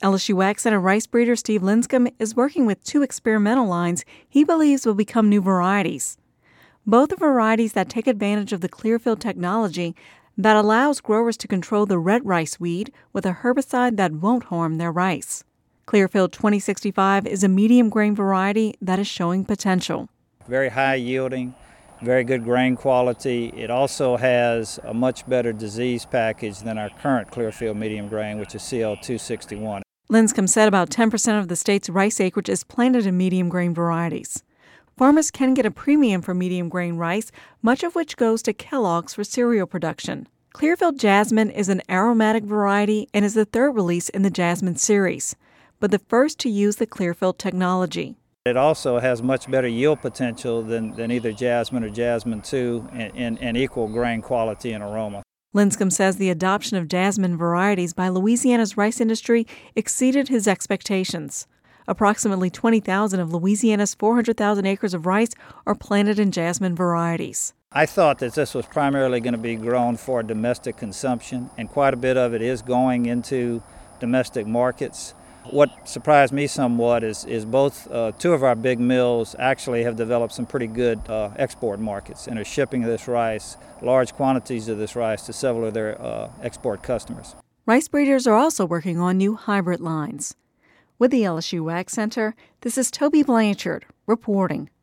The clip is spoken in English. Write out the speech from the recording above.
LSU Ag Center rice breeder Steve Linscomb is working with 2 experimental lines he believes will become new varieties. Both are varieties that take advantage of the Clearfield technology that allows growers to control the red rice weed with a herbicide that won't harm their rice. Clearfield 2065 is a medium grain variety that is showing potential. Very high yielding, very good grain quality. It also has a much better disease package than our current Clearfield medium grain, which is CL261. Linscomb said about 10% of the state's rice acreage is planted in medium grain varieties. Farmers can get a premium for medium grain rice, much of which goes to Kellogg's for cereal production. Clearfield Jasmine is an aromatic variety and is the 3rd release in the Jasmine series, but the first to use the Clearfield technology. It also has much better yield potential than either Jasmine or Jasmine 2 and equal grain quality and aroma. Linscomb says the adoption of Jasmine varieties by Louisiana's rice industry exceeded his expectations. Approximately 20,000 of Louisiana's 400,000 acres of rice are planted in Jasmine varieties. I thought that this was primarily going to be grown for domestic consumption, and quite a bit of it is going into domestic markets. What surprised me somewhat is both 2 of our big mills actually have developed some pretty good export markets and are shipping this rice, large quantities of this rice, to several of their export customers. Rice breeders are also working on new hybrid lines. With the LSU Ag Center, this is Toby Blanchard reporting.